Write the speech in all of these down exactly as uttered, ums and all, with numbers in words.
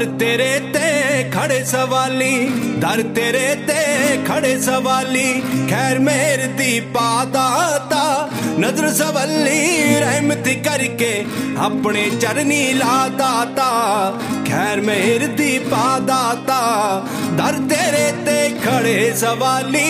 दर तेरे ते खड़े सवाली, दर तेरे ते खड़े सवाली, खैर मेर दी पादाता नजर सवली, रहमती करके अपने चरनी ला दाता, खैर मेर दी पादाता दर तेरे ते खड़े सवाली।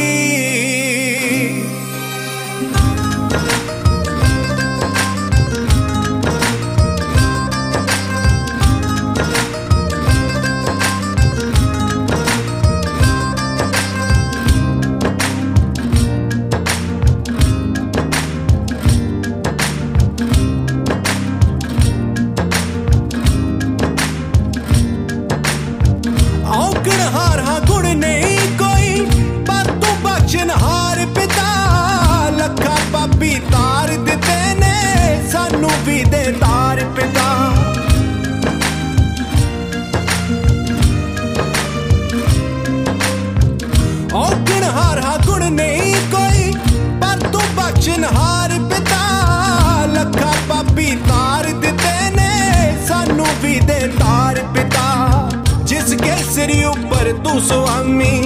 हार हाँ गुण नहीं कोई पर तू बख्शनहार पिता, लखा पापी तार दिते ने सानू भी दे तार पिता। औगण हार हाँ गुण नहीं कोई पर तू बख्शनहार पिता, लखा पापी तार दिते ने सानू भी दे तार पिता। जिसके सिर ऊपर तू स्वामी,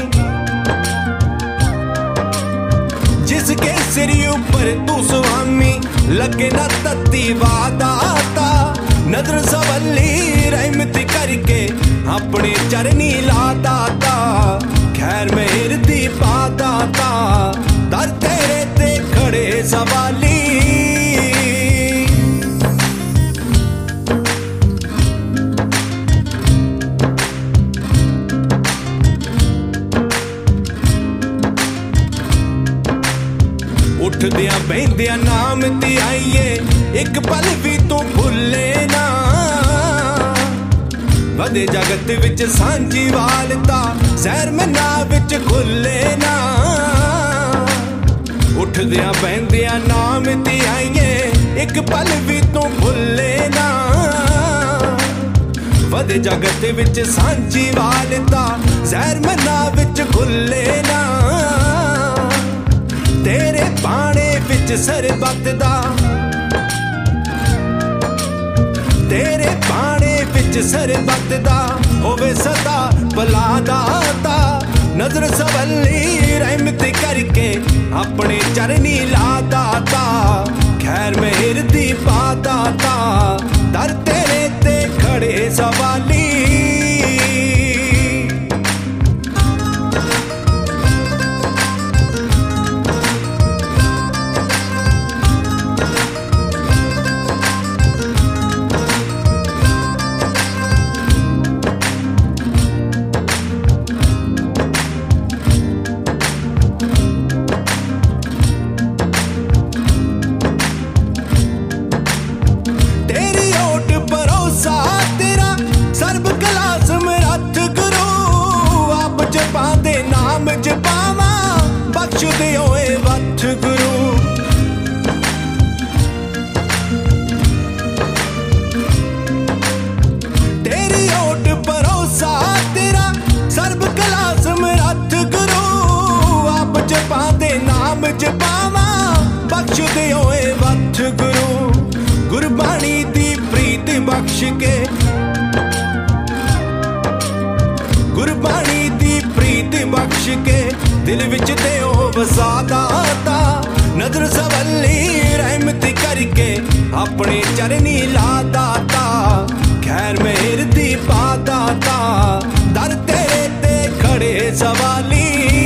जिसके सिर ऊपर तू स्वामी, लगे न तत्ती वादाता नजर सवली, रहमती करके अपने चरनी ला दाता, खैर मेर दी पादाता दर तेरे ते खड़े सवाली। उठदिया बहदिया नाम ती आईए, एक पल भी तू भुले ना, वदे जगत विच सांझी वालता सैर मना विच खुले ना। उठदिया बहदिया नाम ती आईए, एक पल भी तू भुले ना, वदे जगत विच सांझी वालता सैर मना विच खुले ना। तेरे पाने विच सरबत दा, तेरे पाने विच सरबत दा होवे सदा भला दाता, नजर सवली रहमती करके अपने चरनी ला दाता, खैर मेर दी पादाता दर तेरे ते खड़े सवाली। बख्श दियो ए वथ गुरु, तेरी ओट भरोसा तेरा सर्ब कला समरथ गुरु, आप जपा दे नाम जपावा बख्श दियो ए वथ गुरु। गुरबाणी दी प्रीत बख्श के, गुरबाणी दी प्रीत बख्श के दिल विच देओ वसा दाता, नजर सवली रहमती करके अपने चरनी ला दाता, खैर मेर दी पादाता दर तेरे ते खड़े सवाली।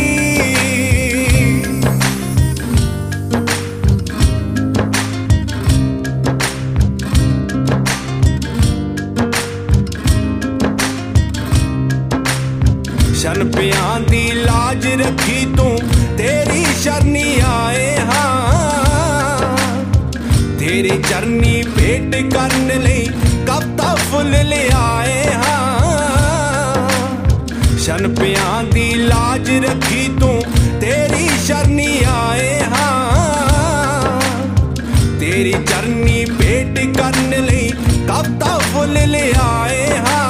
शन पियां दी लाज रखी तू तेरी शरनी आए हाँ, तेरी चरनी भेंट करन लई कविता फुल ले आए हाँ। शन पियां दी लाज रखी तू तेरी शरनी आए हाँ, तेरी चरनी भेंट करन लई कविता फुल ले आए हाँ।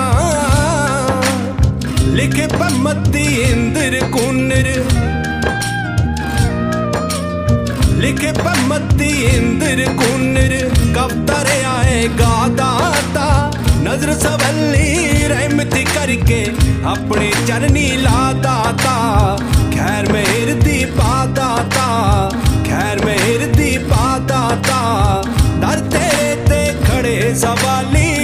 लिखे पमती इंद्र कुनर, लिखे पमती इंद्र कुनर, कविता रे आए गा दाता नजर सवली। ਰਹਿਮਤ ਕਰਕੇ ਆਪਣੇ ਚਰਨੀ ਲਾ ਦਾਤਾ ਖੈਰ ਮਿਹਰ ਦੀ ਪਾ ਦਾਤਾ ਖੈਰ ਮਿਹਰ ਦੀ ਪਾ ਦਾਤਾ ਦਰ ਤੇਰੇ ਤੇ ਖੜੇ ਸਵਾਲੀ